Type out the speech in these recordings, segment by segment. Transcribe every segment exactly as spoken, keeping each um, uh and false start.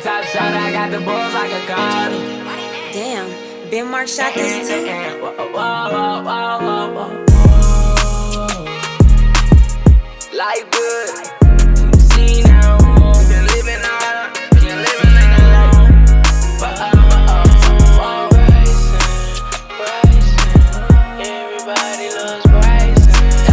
top shot, I got the balls like a Carter. Damn, Ben Mark shot this too. Whoa, whoa, whoa, whoa, whoa, whoa. Life good. See now, been living on, been living like a life. But oh, oh, oh, Bryson, Bryson, everybody loves Bryson.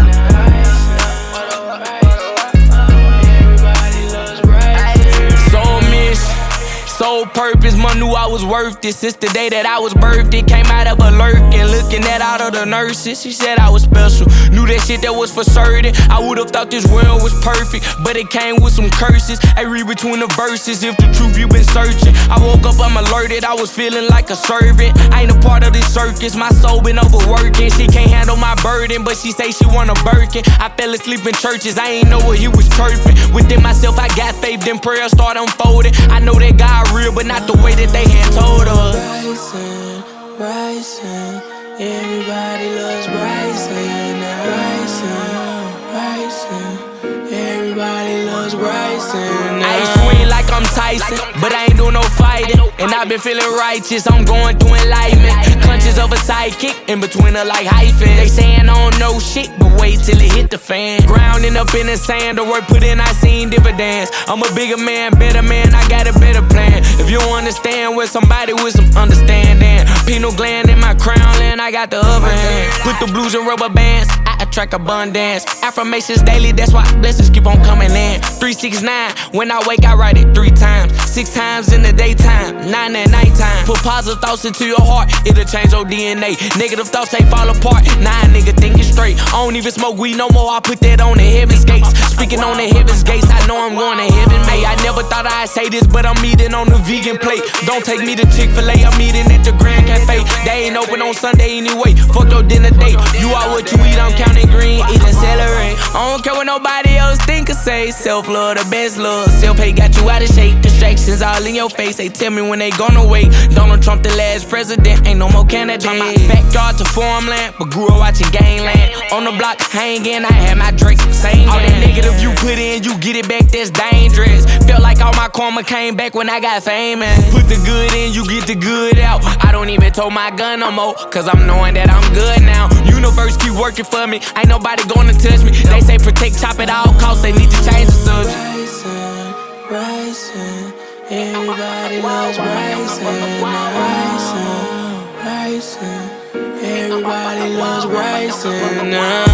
Everybody loves Bryson. Soul mission, soul purpose, mom knew I was worth it. Since the day that I was birthed, it came out of a lurking, looking at all of the nurses. She said I was special, knew that shit that was for certain. I would've thought this world was perfect, but it came with some curses. I read between the verses, if the truth you been searching. I woke up, I'm alerted, I was feeling like a servant. I ain't a part of this circus, my soul been overworking. She can't handle my burden, but she say she want a Birkin. I fell asleep in churches, I ain't know what he was chirping. Within myself, I got faith, then prayer start unfolding. I know that God real, but not the way that they had told us. Bryson, Bryson, everybody loves Bryson. Bryson, Bryson, everybody loves Bryson. I swing like I'm Tyson, but I ain't doing no fighting. And I've been feeling righteous, I'm going through enlightenment. Clutches of a sidekick, in between her like hyphens. They saying I don't know shit, but wait till it hit the fan. Grounding up in the sand, the work put in, I seen dividends. I'm a bigger man, better man, I got a better plan. If you don't understand with somebody with some understanding. Pineal gland in my crown, and I got the upper hand. Put the blues in rubber bands, I attract abundance. Affirmations daily, that's why blessings keep on coming in. three six nine, when I wake I write it three times. Six times in the daytime, nine at nighttime. Put positive thoughts into your heart, it'll change your D N A. Negative thoughts, they fall apart, nah nigga thinking straight. I don't even smoke weed no more, I put that on the heaven's gates. Speaking on the heaven's gates, I know I'm going to heaven, mate. I never thought I'd say this, but I'm eating on the vegan plate. Don't take me to Chick-fil-A, I'm eating at the Grand Cafe. They ain't open on Sunday anyway, fuck your dinner date. You are what you eat, I'm counting green, eating celery. I don't care what nobody else think or say. Self-love, the best love. Self-hate got you out of shape. Distractions all in your face. They tell me when they gonna wait. Donald Trump the last president, ain't no more candidate. Turn my backyard to farmland, but grew up watching Gangland. On the block hanging, I had my Drake saying all that negative you put in, you get it back, that's dangerous. Felt like all my karma came back when I got famous. Put the good in, you get the good out. I don't even tow my gun no more, cause I'm knowing that I'm good now. Universe keep working for me, ain't nobody gonna touch me. They say protect, chop at all costs, they need to change the subject. Bryson, Bryson, everybody loves Bryson. Bryson, Bryson, everybody loves Bryson.